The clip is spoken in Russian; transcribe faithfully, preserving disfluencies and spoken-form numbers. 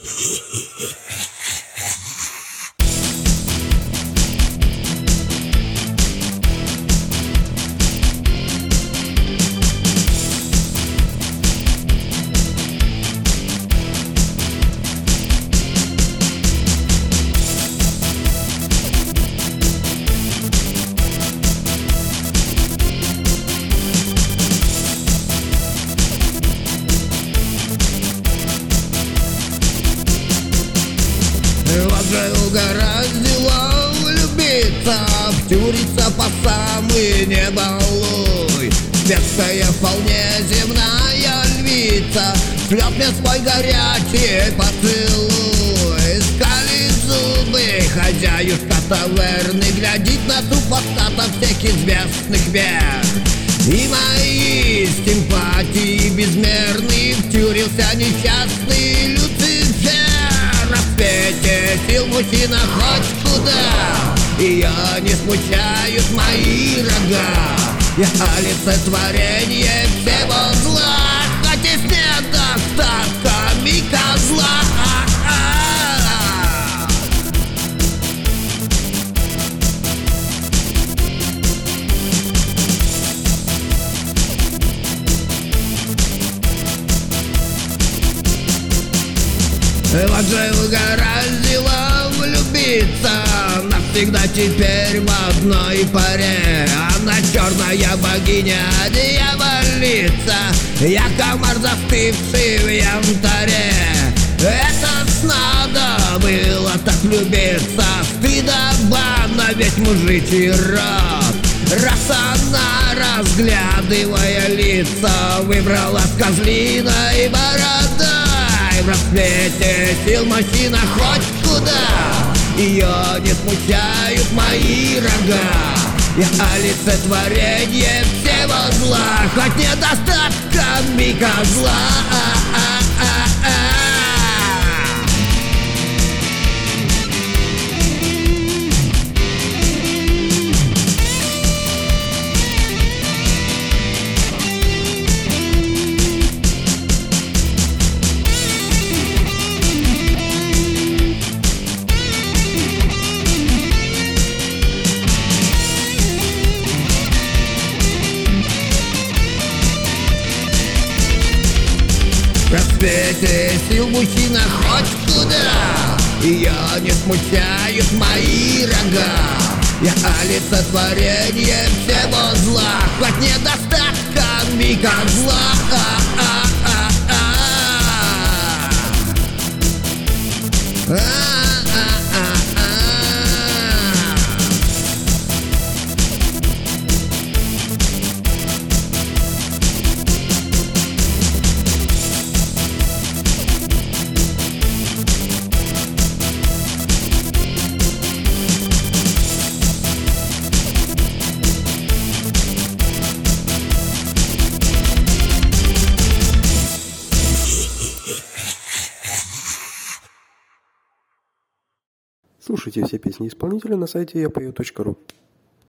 Вас же угораздило влюбиться, втюриться по самый не балуй. Светская вполне земная львица шлепнет свой горячий поцелуй. Скалит зубы хозяюшка таверны, глядит на супостатов всех известных век. И мои симпатии безмерны, втюрился несчастный Люцифер. В свете сил мужчина хоть куда, ее не смущают мои рога. Я олицетворение всего зла, хоть и с недостатками козла. Вот же угораздило влюбиться навсегда теперь в одной паре. Она черная богиня, дьяволица, я комар, застывший в янтаре. Это ж надо было так влюбиться, стыдоба на весь мужичий род. Раз она, разглядывая лица, выбрала с козлиной бородой. В рассвете сил мужчина хоть куда, ее не смущают мои рога. Я олицетворение всего зла, хоть недостатками козла. В рассвете сил мужчина хоть куда, ее не смущают мои рога. Я олицетворение всего зла, хоть недостатками козла. Слушайте все песни исполнителя на сайте я пою точка ру.